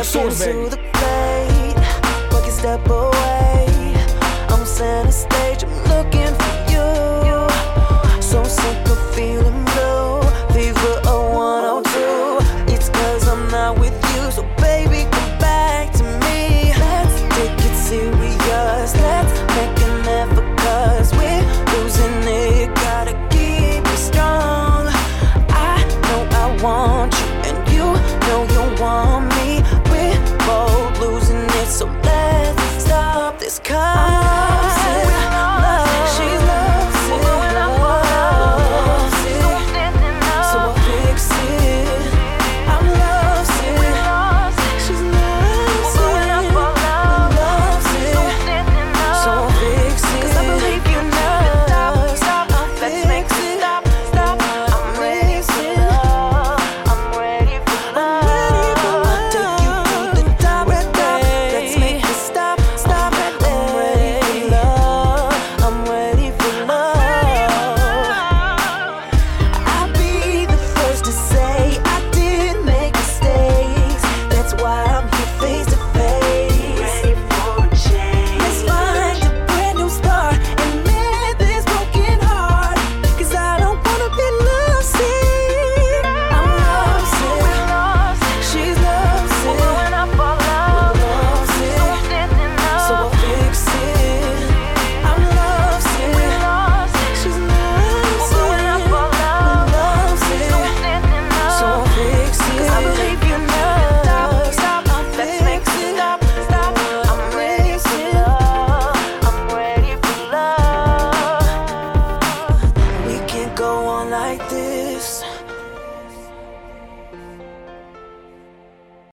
to the plate, fucking step away. I'm center stage, I'm looking for you. So sick of feeling blue, fever of 102. It's cause I'm not with you, so baby come back to me. Let's take it serious, let's make an effort, cause we're losing it. Gotta keep it strong. I know I want you, and you know you want me. We're both losing it, so let's stop this cause she's loves it, loves it. So I'll fix it. I'm loves it. She's loves it, loves it. So I'll fix it. 'Cause I believe you know. Stop, let's make it stop, stop. I'm ready for love. I'm ready for love. Take you to the top, let's make it stop, stop. I'm ready for love. I'm ready for love. I'll be the first to say I did make mistakes. That's why I'm here face to face. Ready for a change. Let's find a brand new start and mend this broken heart. 'Cause I don't wanna be lost. I'm lost. She's loves it. Loves it. So I'll fix it. I'm lost. She's loves it. Loves it. So I'll fix it. 'Cause I believe you know. Stop, let's make it stop, stop. I'm ready for love. I'm ready for love. We can't go on like this.